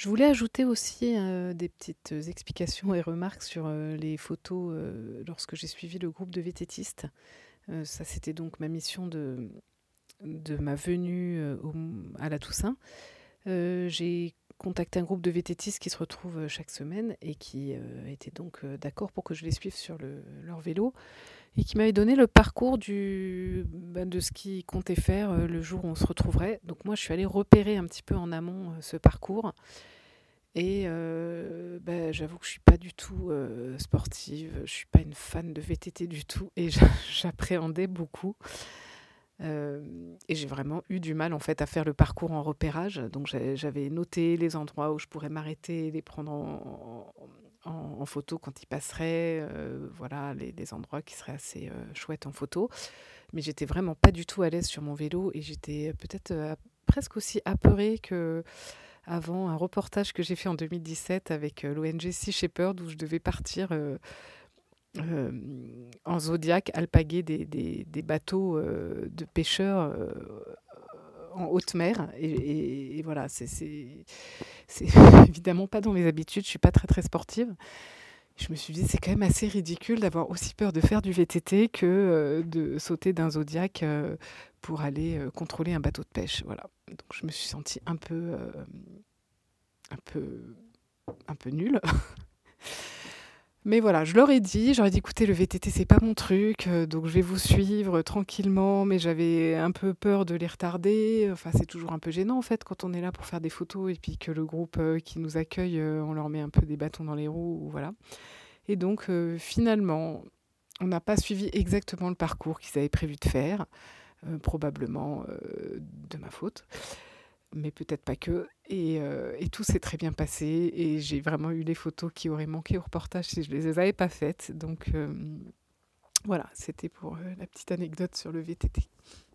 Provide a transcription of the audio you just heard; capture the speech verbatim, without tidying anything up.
Je voulais ajouter aussi, heu, des petites explications et remarques sur, heu, les photos, heu, lorsque j'ai suivi le groupe de vététistes. Heu, ça, c'était donc ma mission de de ma venue, heu, au m à la Toussaint. Heu, j'ai contacté un groupe de vététistes qui se retrouvent, heu, chaque semaine et qui, heu, étaient donc, heu, d'accord pour que je les suive sur le leur vélo et qui m'avaient donné le parcours du bah, de ce qu'ils comptaient faire, heu, le jour où on se retrouverait. Donc moi, je suis allée repérer un petit peu en amont, heu, ce parcours et heu, bah, j'avoue que je suis pas du tout, heu, sportive, je suis pas une fan de V T T du tout et j'a j'appréhendais beaucoup. Hem et j'ai vraiment eu du mal, en fait, à faire le parcours en repérage. Donc j'ai j'avais noté les endroits où je pourrais m'arrêter et les prendre en en en photo quand ils passeraient, heu, voilà, les les endroits qui seraient assez, heu, chouettes en photo. Mais j'étais vraiment pas du tout à l'aise sur mon vélo et j'étais peut-être, heu, presque aussi apeurée qu'avant un reportage que j'ai fait en deux mille dix-sept avec, heu, l'O N G Sea Shepherd où je devais partir, heu, hem, en Zodiac alpaguer des des des bateaux, heu, de pêcheurs, heu, en haute mer et et et voilà, c'est c'est c'est évidemment pas dans mes habitudes, je suis pas très, très sportive. Je me suis dit: «C'est quand même assez ridicule d'avoir aussi peur de faire du V T T que, heu, de sauter d'un Zodiac, heu, pour aller, heu, contrôler un bateau de pêche», voilà. Donc je me suis sentie un peu, hem, un peu un peu nulle. Mais voilà, je leur ai dit, j'aurais dit: «Écoutez, le V T T, c'est pas mon truc, heu, donc je vais vous suivre tranquillement», mais j'avais un peu peur de les retarder. Enfin, c'est toujours un peu gênant, en fait, quand on est là pour faire des photos et puis que le groupe, heu, qui nous accueille, heu, on leur met un peu des bâtons dans les roues, voilà. Et donc, heu, finalement, on n'a pas suivi exactement le parcours qu'ils avaient prévu de faire, heu, probablement, heu, de ma faute, mais peut-être pas que. Et heu et tout s'est très bien passé et j'ai vraiment eu les photos qui auraient manqué au reportage si je les avais pas faites. Donc, hem, voilà, c'était pour, heu, la petite anecdote sur le V T T.